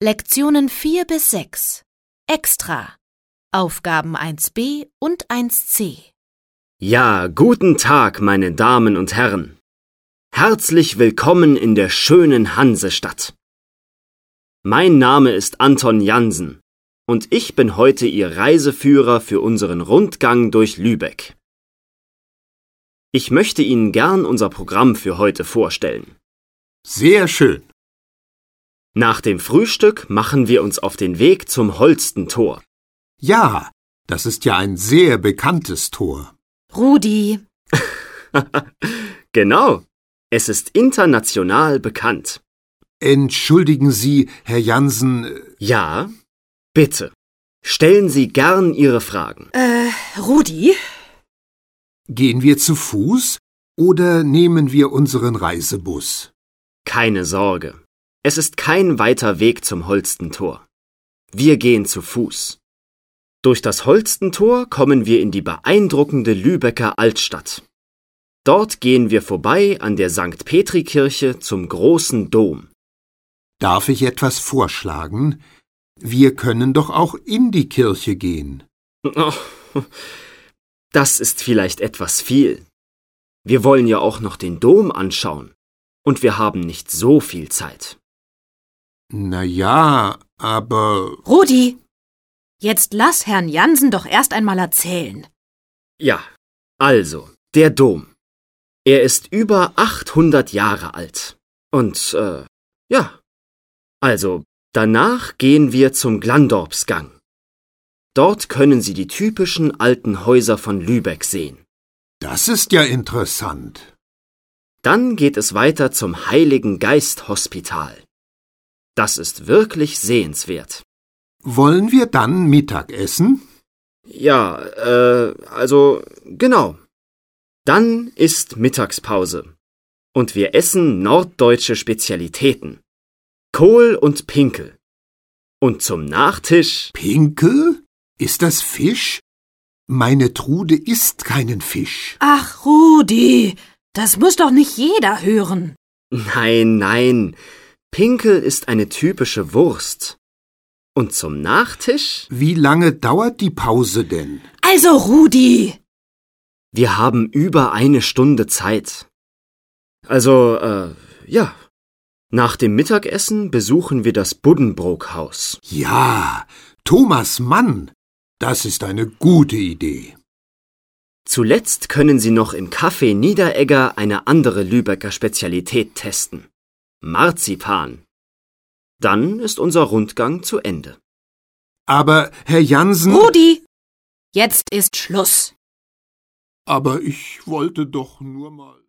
Lektionen 4 bis 6. Extra. Aufgaben 1b und 1c. Ja, guten Tag, meine Damen und Herren. Herzlich willkommen in der schönen Hansestadt. Mein Name ist Anton Jansen und ich bin heute Ihr Reiseführer für unseren Rundgang durch Lübeck. Ich möchte Ihnen gern unser Programm für heute vorstellen. Sehr schön. Nach dem Frühstück machen wir uns auf den Weg zum Holstentor. Ja, das ist ja ein sehr bekanntes Tor. Rudi. Genau, es ist international bekannt. Entschuldigen Sie, Herr Jansen. Ja, bitte. Stellen Sie gern Ihre Fragen. Rudi? Gehen wir zu Fuß oder nehmen wir unseren Reisebus? Keine Sorge. Es ist kein weiter Weg zum Holstentor. Wir gehen zu Fuß. Durch das Holstentor kommen wir in die beeindruckende Lübecker Altstadt. Dort gehen wir vorbei an der St. Petri-Kirche zum großen Dom. Darf ich etwas vorschlagen? Wir können doch auch in die Kirche gehen. Oh, das ist vielleicht etwas viel. Wir wollen ja auch noch den Dom anschauen. Und wir haben nicht so viel Zeit. Na ja, aber... Rudi, jetzt lass Herrn Jansen doch erst einmal erzählen. Ja, also, der Dom. Er ist über 800 Jahre alt. Und, ja. Also, danach gehen wir zum Glandorpsgang. Dort können Sie die typischen alten Häuser von Lübeck sehen. Das ist ja interessant. Dann geht es weiter zum Heiligen Geist Hospital. Das ist wirklich sehenswert. Wollen wir dann Mittag essen? Ja, also, genau. Dann ist Mittagspause. Und wir essen norddeutsche Spezialitäten. Kohl und Pinkel. Und zum Nachtisch... Pinkel? Ist das Fisch? Meine Trude isst keinen Fisch. Ach, Rudi, das muss doch nicht jeder hören. Nein. Pinkel ist eine typische Wurst. Und zum Nachtisch? Wie lange dauert die Pause denn? Also, Rudi! Wir haben über 1 Stunde Zeit. Also, ja. Nach dem Mittagessen besuchen wir das Buddenbrook-Haus. Ja, Thomas Mann. Das ist eine gute Idee. Zuletzt können Sie noch im Café Niederegger eine andere Lübecker Spezialität testen. Marzipan. Dann ist unser Rundgang zu Ende. Aber, Herr Jansen... Rudi! Jetzt ist Schluss. Aber ich wollte doch nur mal...